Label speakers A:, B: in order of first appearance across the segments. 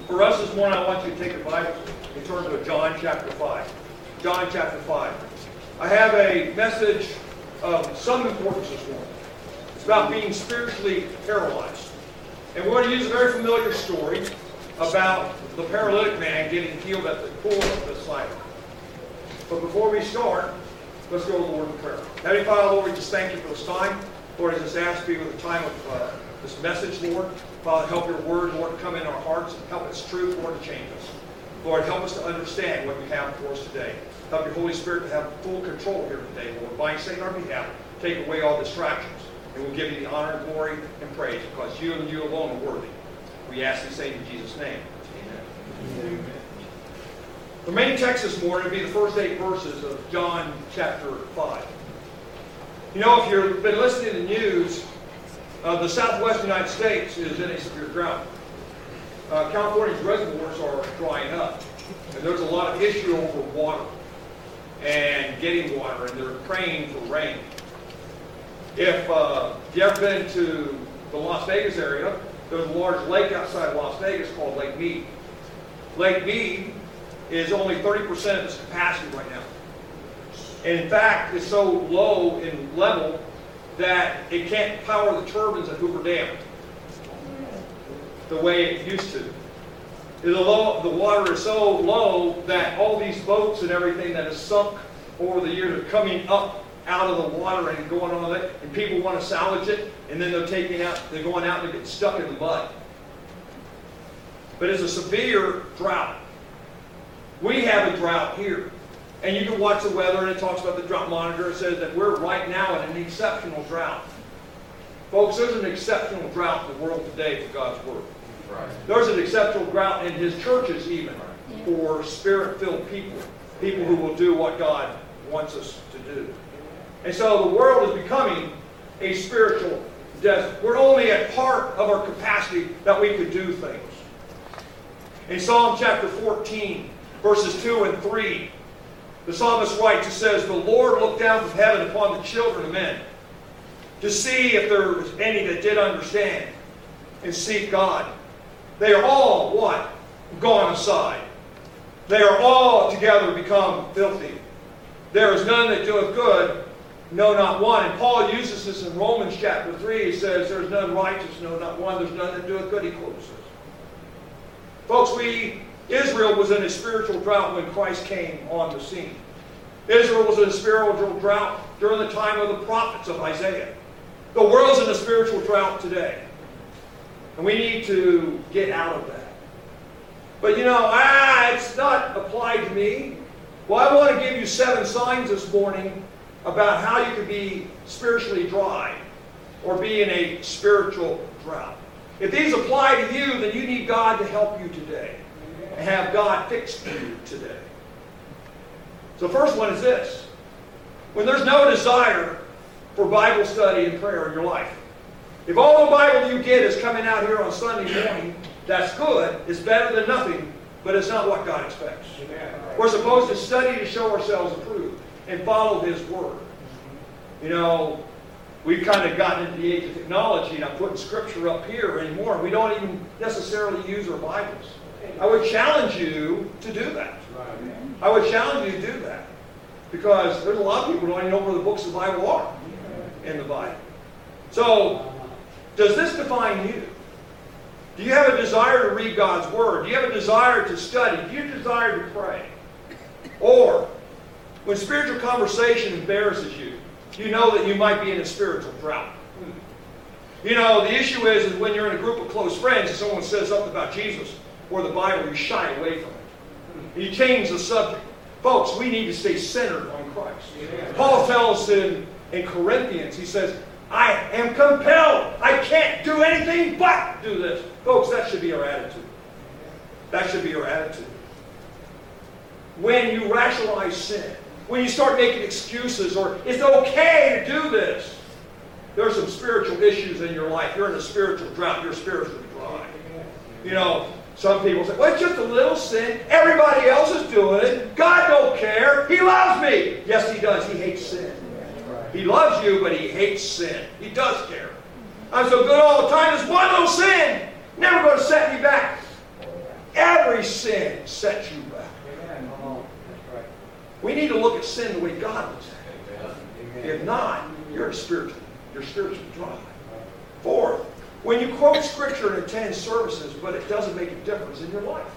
A: For us this morning, I want you to take your Bibles and turn to John chapter 5. John chapter 5. I have a message of some importance this morning. It's about being spiritually paralyzed. And we're going to use a very familiar story about the paralytic man getting healed at the pool of Bethsaida. But before we start, let's go to the Lord in prayer. Heavenly Father, Lord, we just thank you for this time. Lord, I just ask you with the time of this message, Lord. Father, help your word, Lord, to come in our hearts and help its truth, Lord, to change us. Lord, help us to understand what you have for us today. Help your Holy Spirit to have full control here today, Lord. By saying on our behalf, take away all distractions. And we'll give you the honor and glory and praise because you and you alone are worthy. We ask these things in Jesus' name. Amen. Amen. The main text this morning will be the first 8 verses of John chapter 5. You know, if you've been listening to the news, the southwest United States is in a severe drought. California's reservoirs are drying up. And there's a lot of issue over water and getting water, and they're praying for rain. If you've ever been to the Las Vegas area, there's a large lake outside Las Vegas called Lake Mead. Lake Mead is only 30% of its capacity right now. And in fact, it's so low in level that it can't power the turbines at Hoover Dam the way it used to. The water is so low that all these boats and everything that has sunk over the years are coming up out of the water and going on it, and people want to salvage it, and then they're going out and they're getting stuck in the mud. But it's a severe drought. We have a drought here. And you can watch the weather, and it talks about the drought monitor. It says that we're right now in an exceptional drought. Folks, there's an exceptional drought in the world today for God's Word. Right. There's an exceptional drought in His churches even for Spirit-filled people. People who will do what God wants us to do. And so the world is becoming a spiritual desert. We're only at part of our capacity that we could do things. In Psalm chapter 14, verses 2 and 3, the psalmist writes, it says, "The Lord looked down from heaven upon the children of men to see if there was any that did understand and seek God. They are all," what? "Gone aside. They are all together become filthy. There is none that doeth good, no, not one." And Paul uses this in Romans chapter 3. He says, "There is none righteous, no, not one. There's none that doeth good," he quotes us. Folks, Israel was in a spiritual drought when Christ came on the scene. Israel was in a spiritual drought during the time of the prophets of Isaiah. The world's in a spiritual drought today. And we need to get out of that. But you know, it's not applied to me. Well, I want to give you 7 signs this morning about how you can be spiritually dry or be in a spiritual drought. If these apply to you, then you need God to help you today. And have God fix you today. So the first one is this. When there's no desire for Bible study and prayer in your life. If all the Bible you get is coming out here on Sunday morning, that's good. It's better than nothing, but it's not what God expects. Amen. We're supposed to study to show ourselves approved and follow His Word. You know, we've kind of gotten into the age of technology, and I'm putting Scripture up here anymore. We don't even necessarily use our Bibles. I would challenge you to do that. I would challenge you to do that. Because there's a lot of people who don't even know where the books of the Bible are in the Bible. So, does this define you? Do you have a desire to read God's Word? Do you have a desire to study? Do you have a desire to pray? Or, when spiritual conversation embarrasses you, you know that you might be in a spiritual drought. You know, the issue is when you're in a group of close friends and someone says something about Jesus or the Bible, you shy away from it. You change the subject. Folks, we need to stay centered on Christ. Amen. Paul tells in Corinthians, he says, "I am compelled. I can't do anything but do this." Folks, that should be our attitude. That should be our attitude. When you rationalize sin, when you start making excuses or it's okay to do this, there are some spiritual issues in your life. You're in a spiritual drought. You're spiritually dry. You know, some people say, "Well, it's just a little sin. Everybody else is doing it. God don't care. He loves me." Yes, He does. He hates sin. He loves you, but He hates sin. He does care. I'm so good all the time. There's one little sin. Never going to set me back. Every sin sets you back.
B: Amen. That's right.
A: We need to look at sin the way God looks at it. If not, you're spiritually dry. Fourth, when you quote Scripture and attend services, but it doesn't make a difference in your life.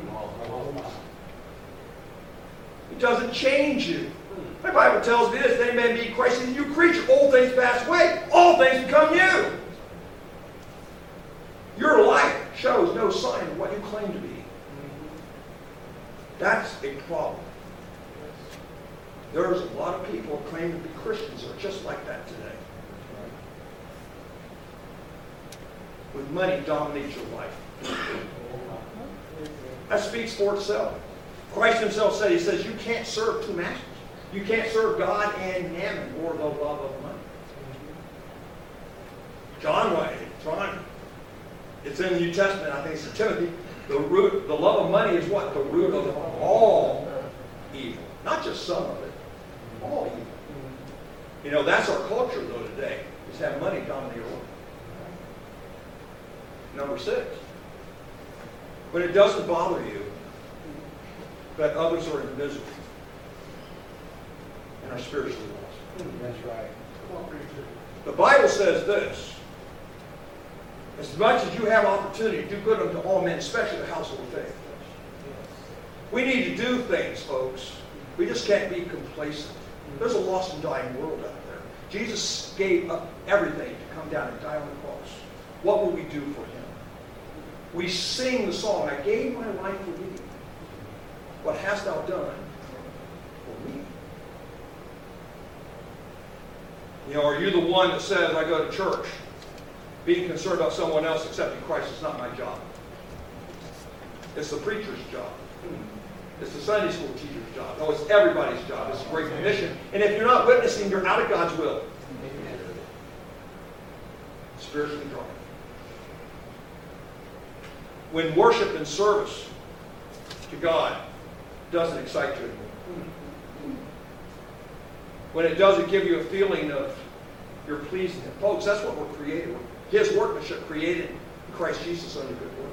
A: It doesn't change you. My Bible tells me this, if any man be in Christ, he's a new creature. Old things pass away. All things become new. Your life shows no sign of what you claim to be. That's a problem. There's a lot of people who claim to be Christians who are just like that today. With money dominates your life. That speaks for itself. Christ himself said, he says, you can't serve two masters. You can't serve God and mammon or the love of money. John, it's in the New Testament, I think it's in Timothy, the love of money is what? The root of all evil. Not just some of it. All evil. You know, that's our culture though today, is have money dominate our life. Number 6. When it doesn't bother you that others are in misery and are spiritually lost.
B: That's right.
A: The Bible says this. As much as you have opportunity, do good unto all men, especially the household of faith. We need to do things, folks. We just can't be complacent. There's a lost and dying world out there. Jesus gave up everything to come down and die on the cross. What will we do for him? We sing the song, I gave my life for thee. What hast thou done for me? You know, are you the one that says, I go to church? Being concerned about someone else accepting Christ is not my job. It's the preacher's job. It's the Sunday school teacher's job. No, it's everybody's job. It's a great commission. And if you're not witnessing, you're out of God's will. Spiritually dry. When worship and service to God doesn't excite you anymore. When it doesn't give you a feeling of you're pleasing him. Folks, that's what we're created with. His workmanship created in Christ Jesus unto good works.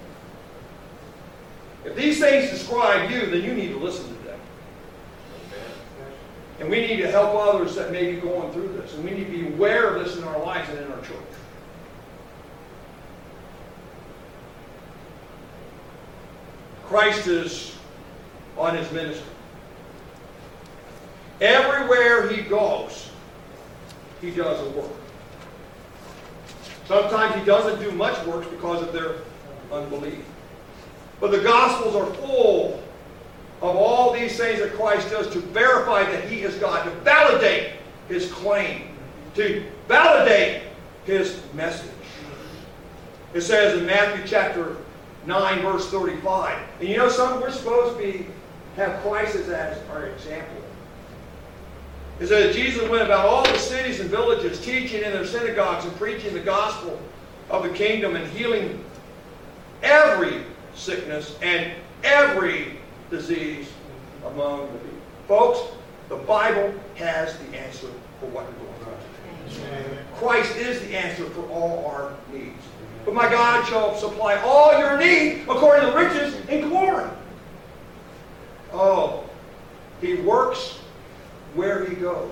A: If these things describe you, then you need to listen to them. And we need to help others that may be going through this. And we need to be aware of this in our lives and in our church. Christ is on his ministry. Everywhere he goes, he does a work. Sometimes he doesn't do much work because of their unbelief. But the Gospels are full of all these things that Christ does to verify that he is God, to validate his claim, to validate his message. It says in Matthew chapter 9, verse 35. And you know something? We're supposed to have Christ as our example. It says Jesus went about all the cities and villages, teaching in their synagogues and preaching the gospel of the kingdom and healing every sickness and every disease among the people. Folks, the Bible has the answer for what we're going through. Christ is the answer for all our needs. But my God shall supply all your need according to riches and glory. Oh, he works where he goes.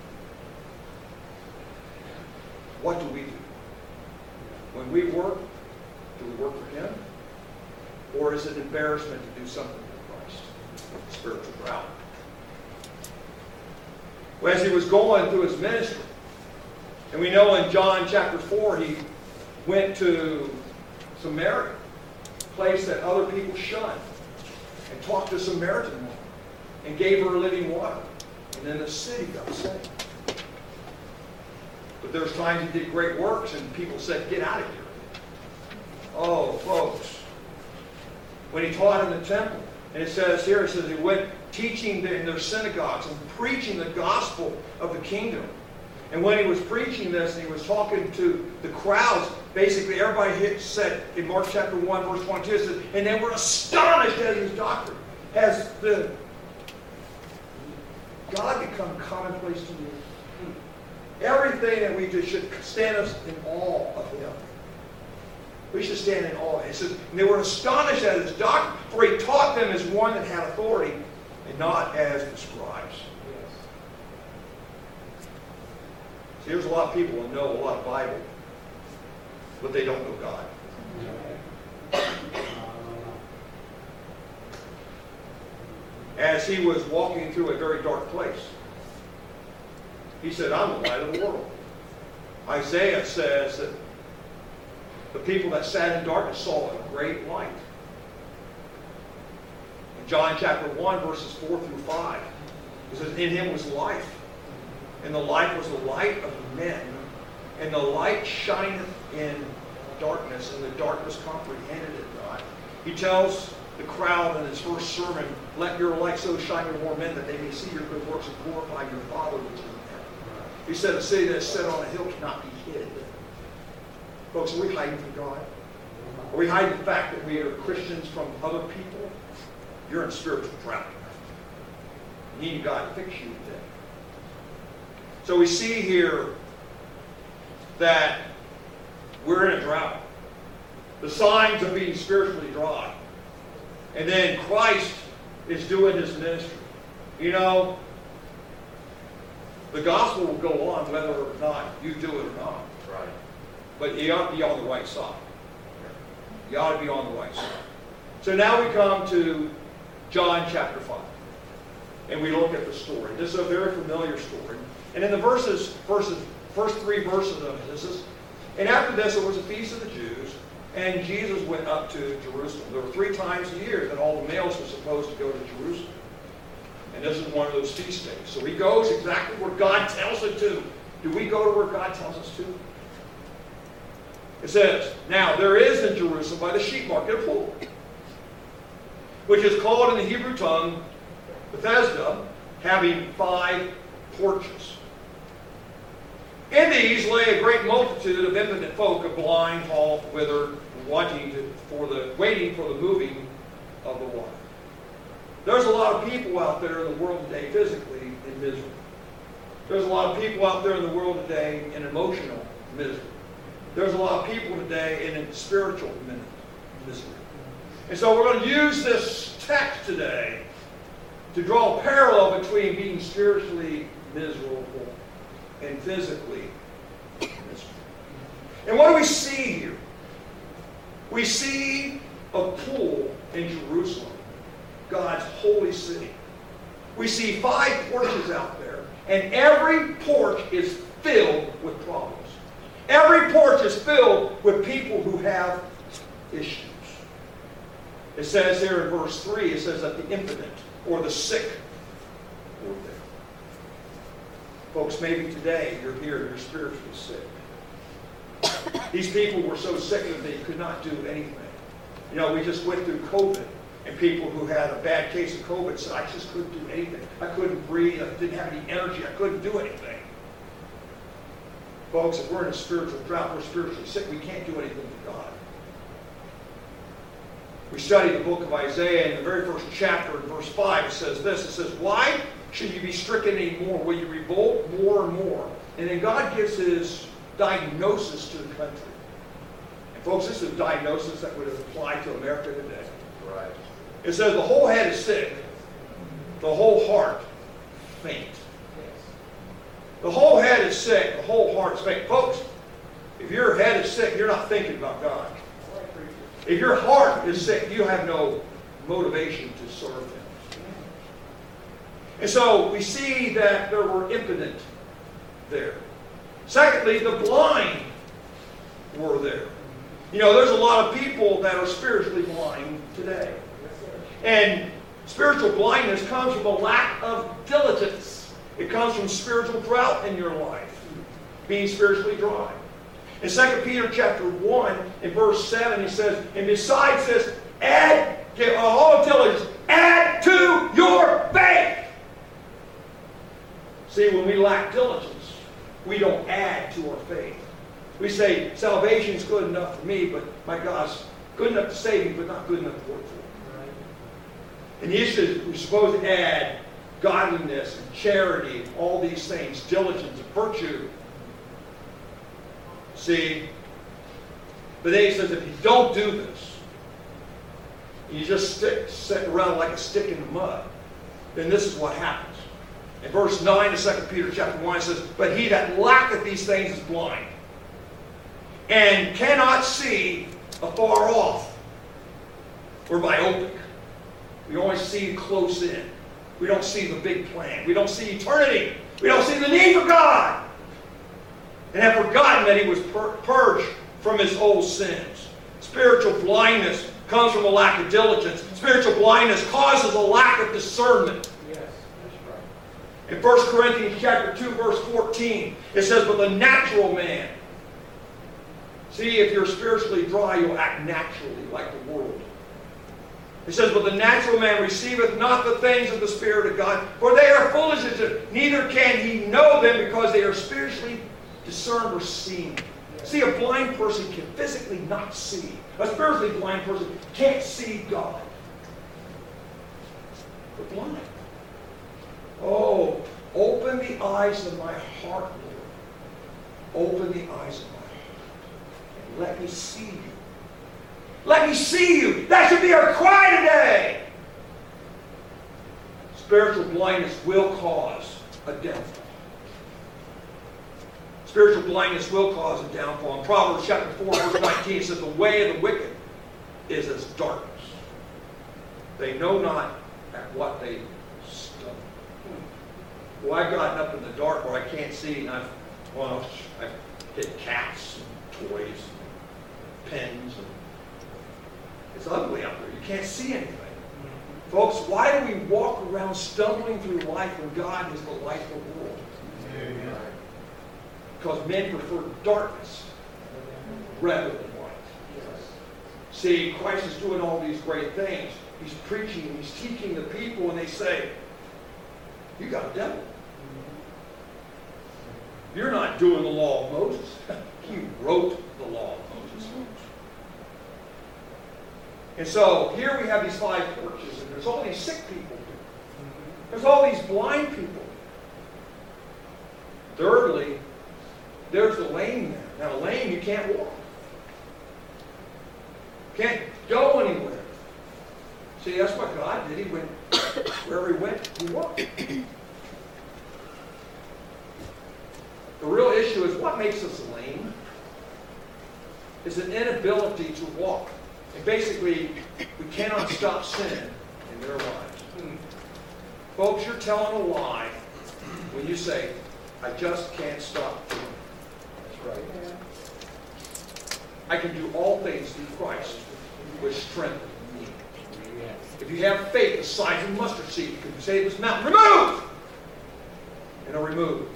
A: What do we do? When we work, do we work for him? Or is it an embarrassment to do something for Christ? Spiritual drought. Well, as he was going through his ministry, and we know in John chapter 4, he went to Samaria, a place that other people shunned, and talked to a Samaritan woman, and gave her living water. And then the city got saved. But there's times he did great works, and people said, get out of here. Oh, folks. When he taught in the temple, and it says here, it says he went teaching in their synagogues and preaching the gospel of the kingdom. And when he was preaching this, and he was talking to the crowds, basically everybody said in Mark chapter 1, verse 22, it says, and they were astonished at his doctrine. Has the God become commonplace to you? Everything that we do should stand us in awe of him. We should stand in awe. It says, and they were astonished at his doctrine, for he taught them as one that had authority, and not as the scribes. See, there's a lot of people who know a lot of Bible, but they don't know God. As he was walking through a very dark place, he said, I'm the light of the world. Isaiah says that the people that sat in darkness saw a great light. In John chapter 1, verses 4 through 5, it says, in him was life, and the light was the light of men, and the light shineth in darkness, and the darkness comprehended it not. He tells the crowd in his first sermon, let your light so shine before men that they may see your good works and glorify your Father which is in heaven. He said, a city that is set on a hill cannot be hid. Folks, are we hiding from God? Are we hiding the fact that we are Christians from other people? You're in spiritual drought. You need God to fix you today. So we see here that we're in a drought. The signs of being spiritually dry. And then Christ is doing his ministry. You know, the gospel will go on whether or not you do it or not.
C: Right.
A: But you ought to be on the right side. You ought to be on the right side. So now we come to John chapter 5. And we look at the story. This is a very familiar story. And in the first three verses of this is, and after this there was a feast of the Jews, and Jesus went up to Jerusalem. There were 3 times a year that all the males were supposed to go to Jerusalem. And this is one of those feast days. So he goes exactly where God tells him to. Do we go to where God tells us to? It says, now there is in Jerusalem by the sheep market a pool, which is called in the Hebrew tongue Bethesda, having 5 porches. In these lay a great multitude of impotent folk, of blind, halt, withered, waiting for the moving of the water. There's a lot of people out there in the world today physically in misery. There's a lot of people out there in the world today in emotional misery. There's a lot of people today in spiritual misery. And so we're going to use this text today to draw a parallel between being spiritually miserable and physically miserable. And what do we see here? We see a pool in Jerusalem, God's holy city. We see 5 porches out there, and every porch is filled with problems. Every porch is filled with people who have issues. It says here in verse 3, it says that the impotent or the sick were there. Folks, maybe today you're here and you're spiritually sick. These people were so sick that they could not do anything. You know, we just went through COVID, and people who had a bad case of COVID said, I just couldn't do anything. I couldn't breathe. I didn't have any energy. I couldn't do anything. Folks, if we're in a spiritual drought, we're spiritually sick, we can't do anything for God. We studied the book of Isaiah, in the very first chapter, in verse 5, it says this. It says, why should you be stricken any more? Will you revolt more and more? And then God gives his diagnosis to the country. And folks, this is a diagnosis that would apply to America today.
C: Right.
A: It says the whole head is sick, the whole heart faint. The whole head is sick, the whole heart is faint. Folks, if your head is sick, you're not thinking about God. If your heart is sick, you have no motivation to serve him. And so we see that there were impotent there. Secondly, the blind were there. You know, there's a lot of people that are spiritually blind today. And spiritual blindness comes from a lack of diligence. It comes from spiritual drought in your life, being spiritually dry. In 2 Peter chapter 1, in verse 7, he says, and besides this, give all diligence, add to your faith. See, when we lack diligence, we don't add to our faith. We say, salvation is good enough for me, but my God's good enough to save me, but not good enough to work for me. Right? And the issue is we're supposed to add godliness and charity, all these things, diligence and virtue. See, But then he says, if you don't do this, you just sit around like a stick in the mud, then this is what happens. In verse 9 of 2 Peter chapter 1 it says, but he that lacketh these things is blind, and cannot see afar off, or myopic. We always see close in. We don't see the big plan. We don't see eternity. We don't see the need for God. And have forgotten that he was purged from his old sins. Spiritual blindness comes from a lack of diligence. Spiritual blindness causes a lack of discernment.
B: Yes, that's right.
A: In 1 Corinthians chapter 2, verse 14, it says, but the natural man. See, if you're spiritually dry, you'll act naturally like the world. It says, but the natural man receiveth not the things of the Spirit of God, for they are foolishness, neither can he know them because they are spiritually discerned or seen. See, a blind person can physically not see. A spiritually blind person can't see God. They're blind. Oh, open the eyes of my heart, Lord. Open the eyes of my heart. And let me see you. Let me see you. That should be our cry today. Spiritual blindness will cause a downfall. Spiritual blindness will cause a downfall. In Proverbs chapter 4, verse 19, it says, the way of the wicked is as darkness. They know not at what they stumble. Well, I've gotten up in the dark where I can't see, and I've hit cats and toys and pens. And it's ugly out there. You can't see anything. Folks, why do we walk around stumbling through life when God is the light of the world? Amen. Because men prefer darkness rather than light. See, Christ is doing all these great things. He's preaching, he's teaching the people, and they say, you got a devil. You're not doing the law of Moses. He wrote the law of Moses. And so here we have these 5 porches, and there's all these sick people. There's all these blind people. Thirdly, there's the lame man. Now, lame, you can't walk. Can't go anywhere. See, that's what God did. He went, wherever he went, he walked. The real issue is what makes us lame is an inability to walk. And basically, we cannot stop sin in their lives. Folks, you're telling a lie when you say, I just can't stop doing it. That's right. I can do all things through Christ, which strengthens me. If you have faith the size of a mustard seed, you can say to this mountain, remove! And it'll remove.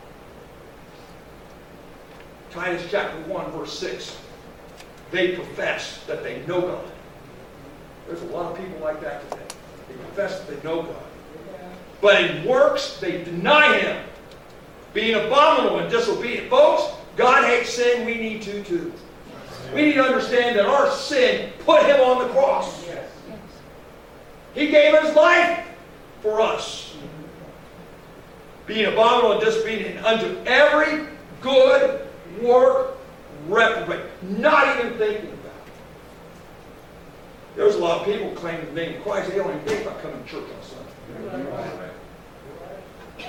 A: Titus chapter 1, verse 6. They profess that they know God. There's a lot of people like that today. They profess that they know God. But in works, they deny Him, being abominable and disobedient. Folks, God hates sin. We need to too. We need to understand that our sin put Him on the cross. He gave His life for us. Being abominable and disobedient unto every good work reprobate. Not even thinking about it. There's a lot of people claiming the name of Christ. They don't even think about coming to church on Sunday. Right.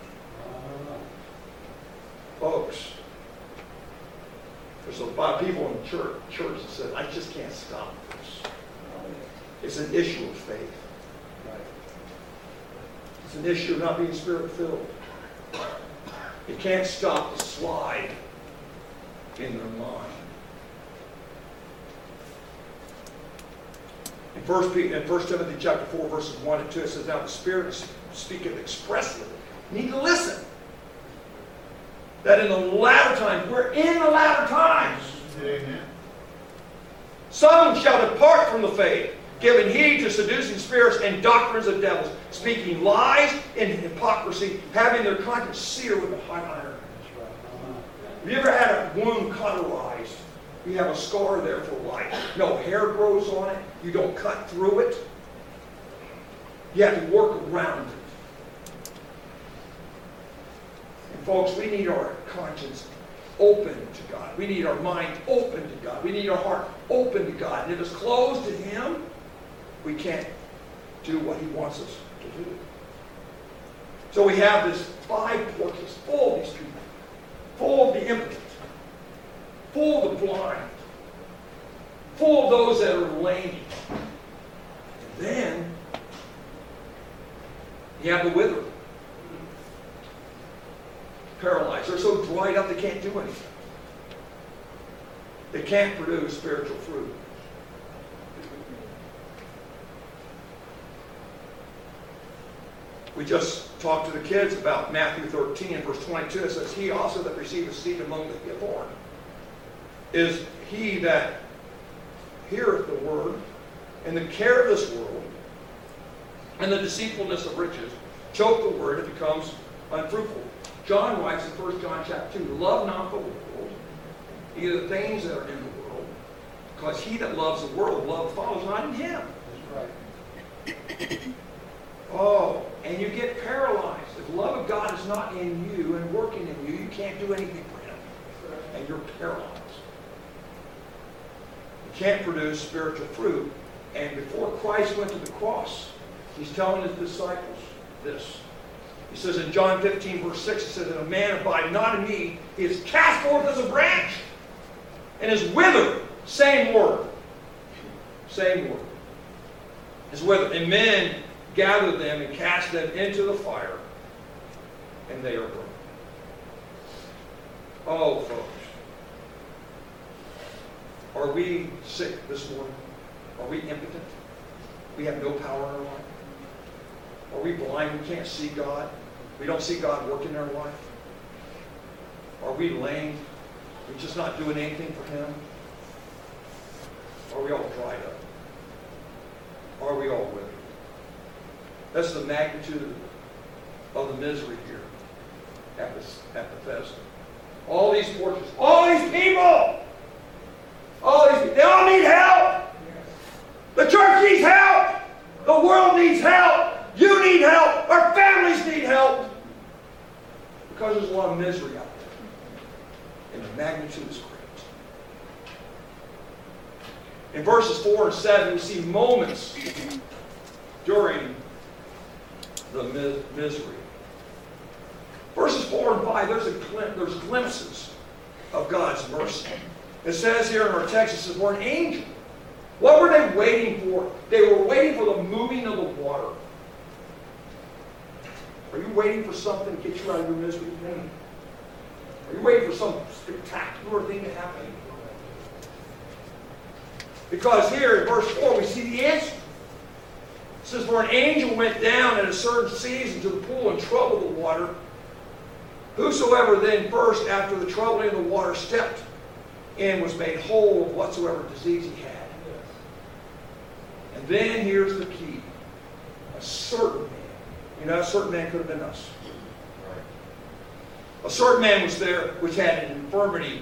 A: Folks, there's a lot of people in the church that said, I just can't stop this. It's an issue of faith. It's an issue of not being Spirit-filled. You can't stop the slide in their mind. In 1 Timothy chapter 4, verses 1 and 2, it says, now the Spirit speaketh expressly. You need to listen. That in the latter times, we're in the latter times. Amen. Some shall depart from the faith, giving heed to seducing spirits and doctrines of devils, speaking lies and hypocrisy, having their conscience seared with a hot iron. Have you ever had a wound cauterized? You have a scar there for life. No hair grows on it. You don't cut through it. You have to work around it. And folks, we need our conscience open to God. We need our mind open to God. We need our heart open to God. And if it's closed to Him, we can't do what He wants us to do. So we have this 5 porches full of these people, full of the impotent, full of the blind, full of those that are lame. And then you have the withered, paralyzed. They're so dried up they can't do anything. They can't produce spiritual fruit. We just talked to the kids about Matthew 13 and verse 22. It says, he also that receiveth seed among the thorn is he that heareth the word, and the care of this world, and the deceitfulness of riches, choke the word, it becomes unfruitful. John writes in 1 John chapter 2, love not the world, either the things that are in the world, because he that loves the world, love follows not in him.
B: That's right.
A: Oh, and you get paralyzed. If the love of God is not in you and working in you, you can't do anything for Him. And you're paralyzed. You can't produce spiritual fruit. And before Christ went to the cross, He's telling His disciples this. He says in John 15, verse 6, it says, if a man abide not in me, he is cast forth as a branch and is withered. Same word. Same word. Is withered. And men gather them and cast them into the fire, and they are burned. Oh, folks. Are we sick this morning? Are we impotent? We have no power in our life? Are we blind? We can't see God? We don't see God working in our life? Are we lame? We're just not doing anything for Him? Are we all dried up? Are we all withered? That's the magnitude of the misery here at Bethesda. All these porches, all these people, they all need help. The church needs help. The world needs help. You need help. Our families need help. Because there's a lot of misery out there. And the magnitude is great. In verses 4 and 7, we see moments during the misery. Verses 4 and 5, there's glimpses of God's mercy. It says here in our text, it says, for an angel. What were they waiting for? They were waiting for the moving of the water. Are you waiting for something to get you out of your misery? Are you waiting for some spectacular thing to happen? Because here in verse 4, we see the answer. It says, for an angel went down at a certain season to the pool and troubled the water. Whosoever then first, after the troubling of the water, stepped in was made whole of whatsoever disease he had. And then here's the key. A certain man. You know, a certain man could have been us. A certain man was there which had an infirmity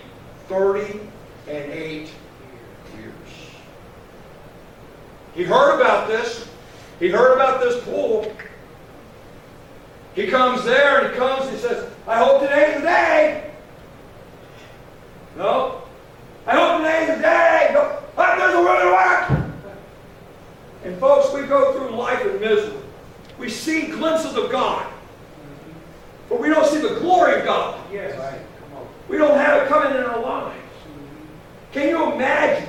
A: 38 years. He heard about this. He heard about this pool. He comes there and he says, I hope today's the day. No. I hope today's the day. No. There's a way to work. And folks, we go through life in misery. We see glimpses of God. But we don't see the glory of God.
B: Yes. Right. Come on.
A: We don't have it coming in our lives. Can you imagine?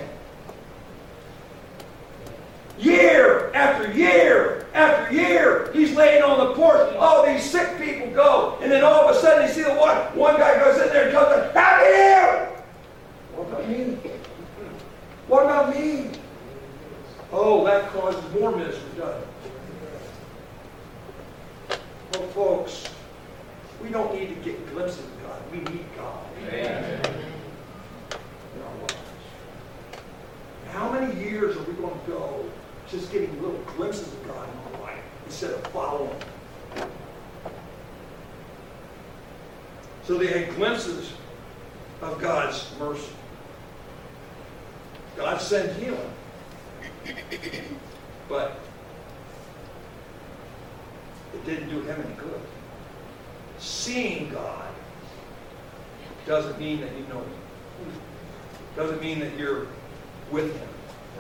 A: Year after year after year, he's laying on the porch. Oh, these sick people go. And then all of a sudden, you see the water. One guy goes in there and comes out, "Happy here!" What about me? What about me? Oh, that causes more misery, doesn't it? Well, folks, we don't need to get glimpses of God. We need God. Amen. In our lives. How many years are we going to go just getting little glimpses of God in our life instead of following Him? So they had glimpses of God's mercy. God sent healing. But it didn't do him any good. Seeing God doesn't mean that you know him. Doesn't mean that you're with him.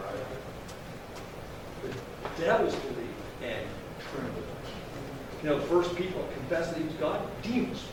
A: The devils believe and tremble. You know, the first people to confess that he was God, demons.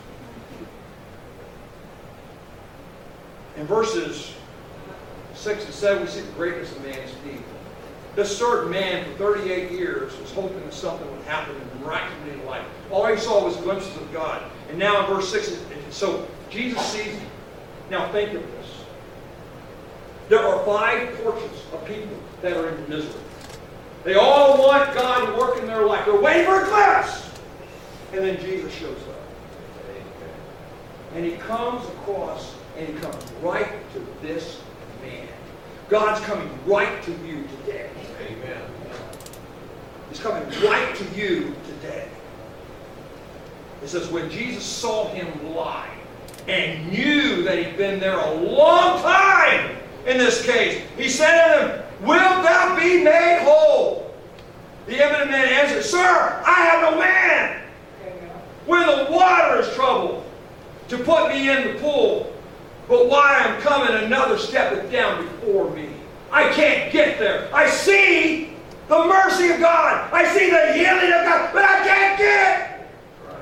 A: In verses 6 and 7, we see the greatness of man's need. This certain man for 38 years was hoping that something would happen in the miraculous life. All he saw was glimpses of God. And now in verse 6, so Jesus sees him. Now think of this. There are 5 portions of people that are in misery. They all want God to work in their life. They're waiting for a glimpse. And then Jesus shows up. And he comes across, and he comes right to this man. God's coming right to you today.
B: Amen.
A: He's coming right to you today. It says, when Jesus saw him lie and knew that he'd been there a long time in this case, he said to him, wilt thou be made whole? The evident man answered, sir, I have no man when the water is troubled to put me in the pool. But while I'm coming, another steppeth down before me. I can't get there. I see the mercy of God. I see the healing of God, but I can't get.
B: Right.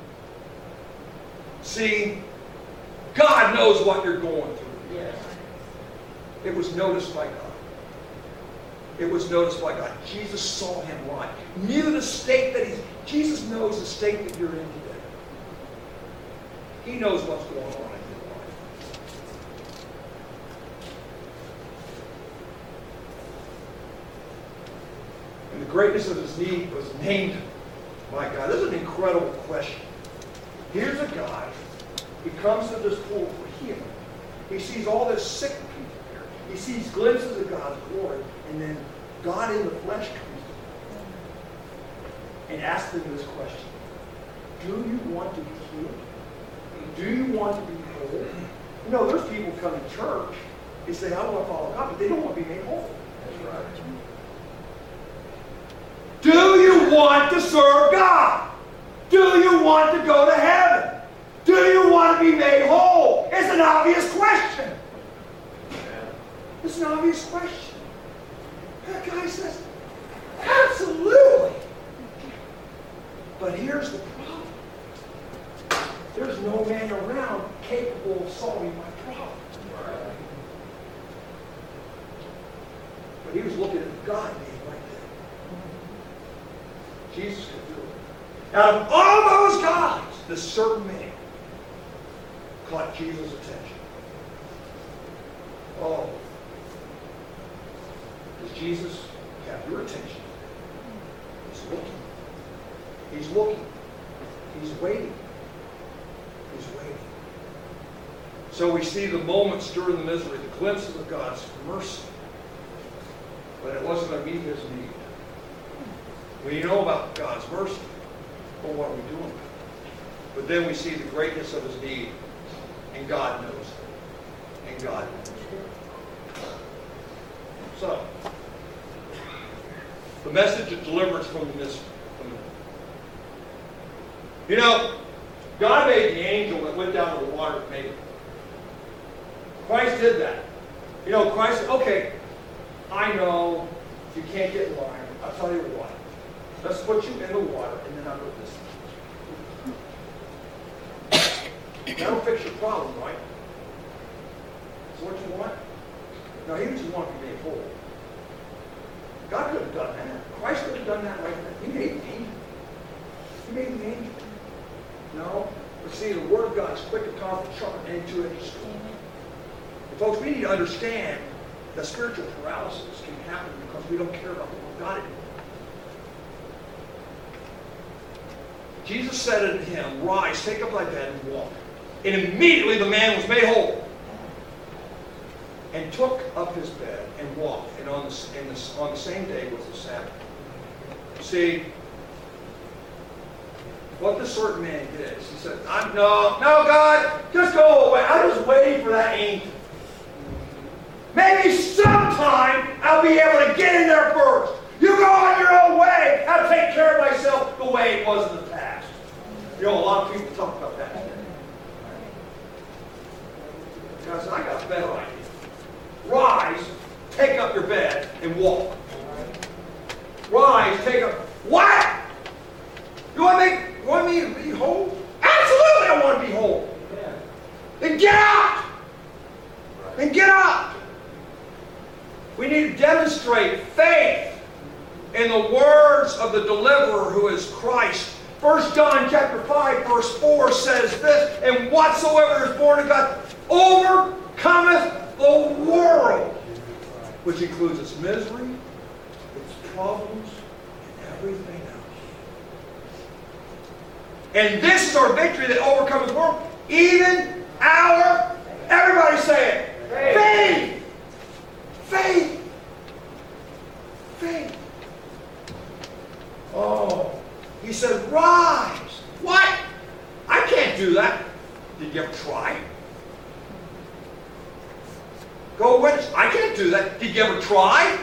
A: See, God knows what you're going through.
B: Yes.
A: It was noticed by God. It was noticed by God. Jesus saw him lie. Knew the state that Jesus knows the state that you're in today. He knows what's going on in your life. And the greatness of his need was named by God. This is an incredible question. Here's a guy. He comes to this pool for healing. He sees all this sick people there. He sees glimpses of God's glory. And then God in the flesh comes to him and asks him this question. Do you want to be healed? Do you want to be whole? You know, there's people come to church. They say, I want to follow God, but they don't want to be made whole.
B: That's right.
A: Do you want to serve God? Do you want to go to heaven? Do you want to be made whole? It's an obvious question. It's an obvious question. That guy says, absolutely. But here's the problem. There's no man around capable of solving my problem. But he was looking at God being right there. Jesus could do it. Out of all those guys, this certain man caught Jesus' attention. Oh. Does Jesus have your attention? He's looking. He's looking. He's waiting. He's waiting. So we see the moments during the misery, the glimpses of God's mercy. But it wasn't going to meet his need. We know about God's mercy. Well, what are we doing? But then we see the greatness of his need. And God knows it. And God knows it. So, the message of deliverance from the misery. You know, God made the angel that went down to the water and made it. Christ did that. You know, Christ said, okay, I know you can't get in line. I'll tell you what. Let's put you in the water and then I'll do this. That'll fix your problem, right? Is what you want? No, he just wanted to be made whole. God could have done that. Christ could have done that right then. He made the angel. He made the angel. No. But see, the Word of God is quick and powerful, sharper, and two-edged sword. And folks, we need to understand that spiritual paralysis can happen because we don't care about the Word of God anymore. Jesus said unto him, rise, take up thy bed and walk. And immediately the man was made whole. And took up his bed and walked. And on the same day was the Sabbath. See, what this certain man did is he said, no, God, just go away. I was waiting for that angel. Maybe sometime I'll be able to get in there first. You go on your own way. I'll take care of myself the way it was in the past. You know, a lot of people talk about that today. take up. What? You want me to be whole? Absolutely, I want to be whole. Then get out. Then get out. We need to demonstrate faith in the words of the deliverer who is Christ. 1 John chapter 5 verse 4 says this, and whatsoever is born of God overcometh the world, which includes its misery, its problems, and everything else. And this is our victory that overcomes the world, even our, everybody say it, faith. Faith. Faith. Oh, he said, rise. What? I can't do that. Did you ever try? Go witness. I can't do that. Did you ever try?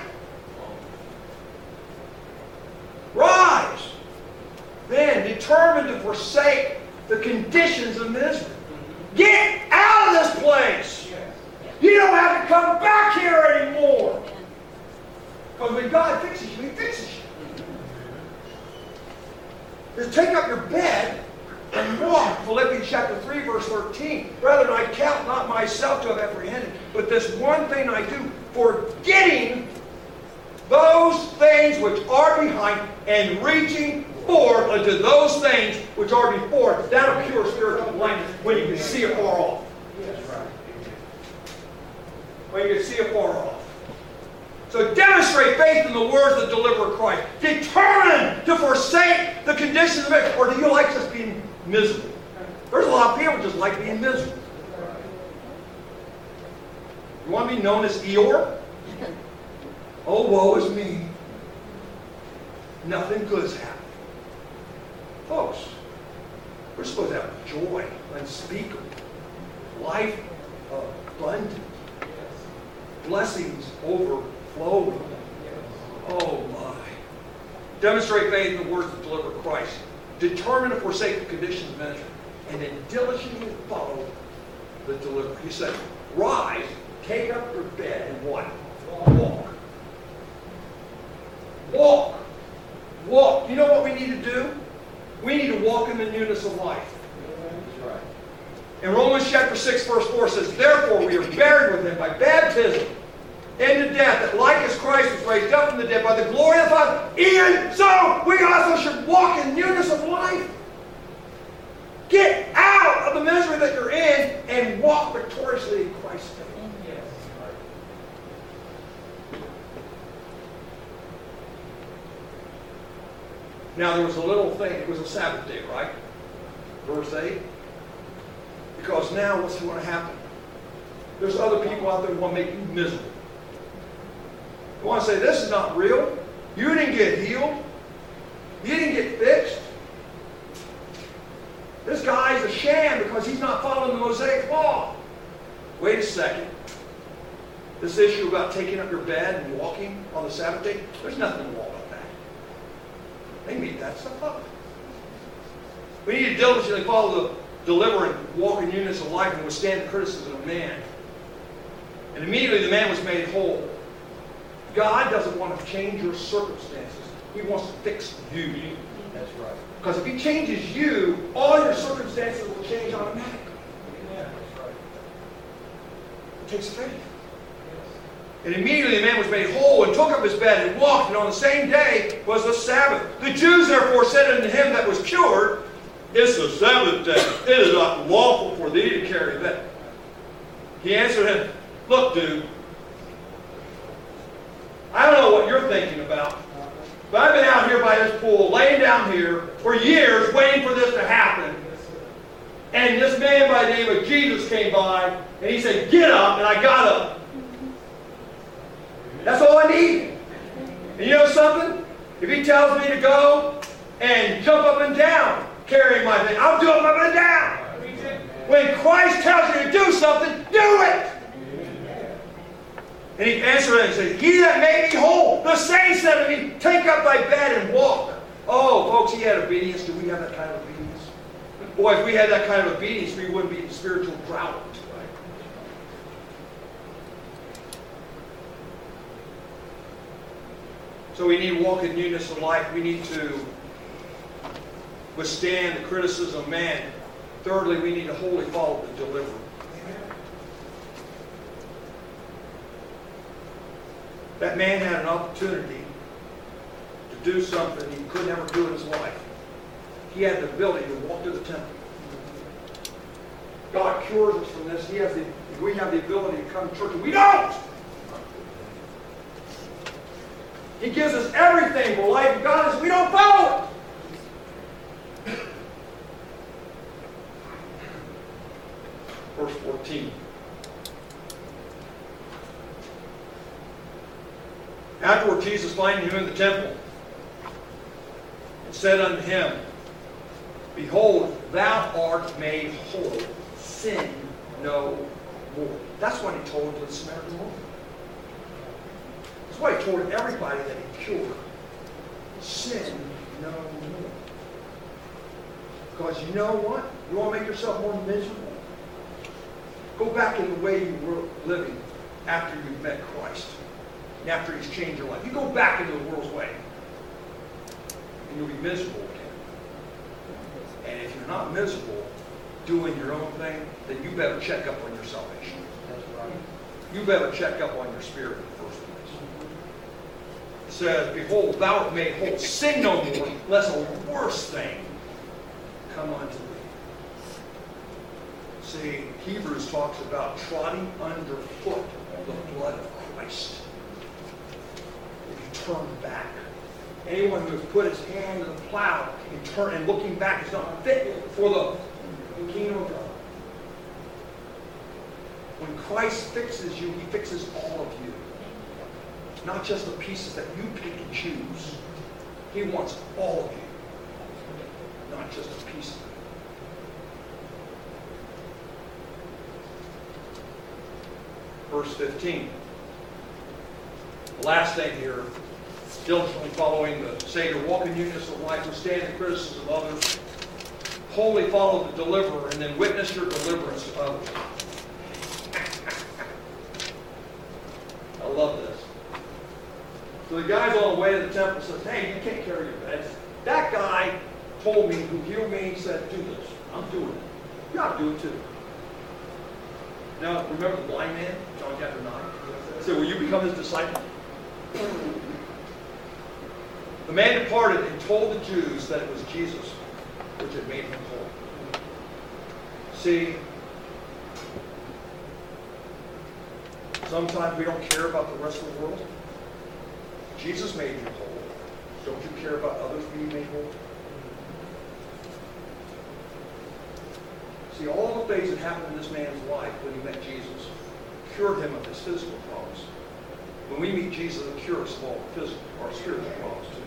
A: Rise. Then determined to forsake the conditions of misery. Get out of this place. You don't have to come back here anymore. Because when God fixes you, He fixes you. Just take up your bed and walk. Philippians chapter 3, verse 13. Brethren, I count not myself to have apprehended, but this one thing I do, forgetting those things which are behind and reaching forward unto those things which are before. That'll cure spiritual blindness when you can see it far off. When you can see it far off. So demonstrate faith in the words of the deliverer Christ. Determined to forsake the conditions of it. Or do you like just being miserable? There's a lot of people just like being miserable. You want to be known as Eeyore? Oh, woe is me. Nothing good's happening. Folks, we're supposed to have joy unspeakable. Life abundant. Blessings overflowing. Oh my. Demonstrate faith in the words that deliver Christ. Determine to forsake the conditions of measure. And then diligently follow the deliverer. He said, rise, take up your bed, and what? Walk. Walk. Walk. You know what we need to do? We need to walk in the newness of life. That's right. In Romans chapter 6, verse 4 says, therefore we are buried with Him by baptism into death, that like as Christ was raised up from the dead by the glory of the Father, even so we also should walk in newness of life. Get out of the misery that you're in and walk victoriously in Christ's name. Yes. Now there was a little thing, it was a Sabbath day, right? Verse 8. Because now what's going to happen? There's other people out there who want to make you miserable. They want to say, this is not real. You didn't get healed. You didn't get fixed. This guy's a sham because he's not following the Mosaic law. Wait a second. This issue about taking up your bed and walking on the Sabbath day, there's nothing wrong with that. They made that stuff up. We need to diligently follow the deliver and walk in newness of life and withstand the criticism of man. And immediately the man was made whole. God doesn't want to change your circumstances. He wants to fix you. That's right. Because if He changes you, all your circumstances will change automatically. Yeah, that's right. It takes faith. Yes. And immediately the man was made whole and took up his bed and walked, and on the same day was the Sabbath. The Jews therefore said unto him that was cured, it's the Sabbath day. It is not lawful for thee to carry that. He answered him, look, dude, I don't know what you're thinking about, but I've been out here by this pool, laying down here for years, waiting for this to happen. And this man by the name of Jesus came by, and he said, get up, and I got up. That's all I need. And you know something? If He tells me to go and jump up and down, carrying my thing, I'll do it up and down. When Christ tells you to do something, do it. And He answered him and said, he that made me whole, the same said to me, take up thy bed and walk. Oh, folks, he had obedience. Do we have that kind of obedience? Boy, if we had that kind of obedience, we wouldn't be in spiritual drought. So we need to walk in newness of life. We need to withstand the criticism of man. Thirdly, we need to wholly follow the deliverer. That man had an opportunity to do something he could never do in his life. He had the ability to walk to the temple. God cures us from this. We have the ability to come to church, and we don't! He gives us everything for life and godliness. We don't follow it. Verse 14. Afterward, Jesus finding him in the temple, and said unto him, Behold, thou art made whole. Sin no more. That's what he told the Samaritan woman. That's what he told everybody that he cured. Sin no more. Because you know what? You want to make yourself more miserable? Go back in the way you were living after you've met Christ. And after he's changed your life. You go back into the world's way. And you'll be miserable again. And if you're not miserable doing your own thing, then you better check up on your salvation.
B: That's right.
A: You better check up on your spirit in the first place. It says, Behold, thou art made whole. Sin no more, lest a worse thing come unto thee. See, Hebrews talks about trotting underfoot the blood of Christ. If you turn back. Anyone who has put his hand to the plow and looking back is not fit for the kingdom of God. When Christ fixes you, he fixes all of you. Not just the pieces that you pick and choose. He wants all of you. Not just a piece of it. Verse 15. The last thing here, diligently following the Savior, walk in newness of life, withstand the criticism of others, wholly follow the deliverer, and then witness your deliverance to others. I love this. So the guy's on the way to the temple says, hey, you can't carry your beds. That guy told me, who healed me, he said, do this. I'm doing it. You ought to do it too. Now, remember the blind man, John chapter 9? So will you become his disciple? The man departed and told the Jews that it was Jesus which had made him whole. See, sometimes we don't care about the rest of the world. Jesus made you whole. Don't you care about others being made whole? See, all the things that happened in this man's life when he met Jesus cured him of his physical problems. When we meet Jesus, it cures us of all physical or spiritual problems too.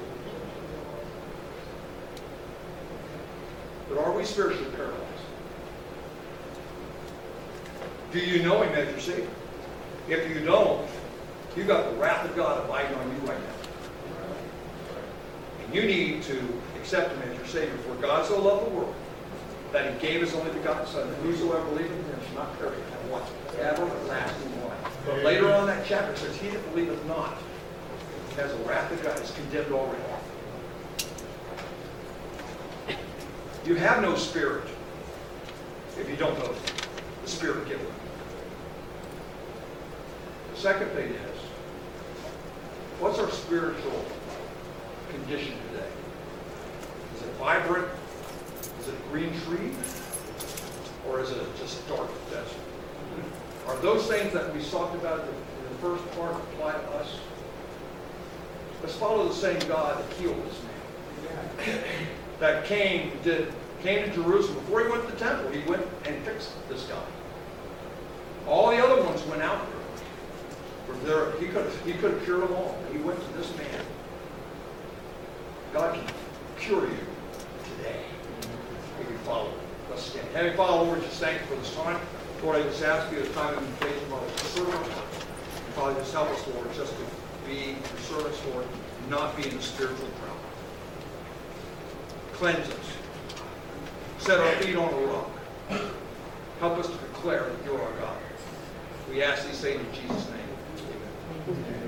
A: But are we spiritually paralyzed? Do you know him as your Savior? If you don't, you've got the wrath of God abiding on you right now. And you need to accept him as your Savior. For God so loved the world that he gave his only begotten Son, that whosoever believeth in him shall not perish, but have what? Everlasting life. But later on in that chapter it says, he that believeth not has the wrath of God, is condemned already. You have no spirit if you don't know the Spirit giver. The second thing is, what's our spiritual condition today? Is it vibrant? Is it a green tree? Or is it just a dark desert? Are those things that we talked about in the first part apply to us? Let's follow the same God that healed this man. That came to Jerusalem. Before he went to the temple, he went and fixed this guy. All the other ones went out there. He could have cured them all. He went to this man. God can cure you today if you follow him. Let's stand. Heavenly Father, Lord, just thank you for this time. Lord, I just ask you this time of invitation, Lord, to serve us. Father, just help us, Lord, just to be your servants, Lord, not be in the spiritual realm. Cleanse us. Set our feet on a rock. Help us to declare that you're our God. We ask these things in Jesus' name. Amen.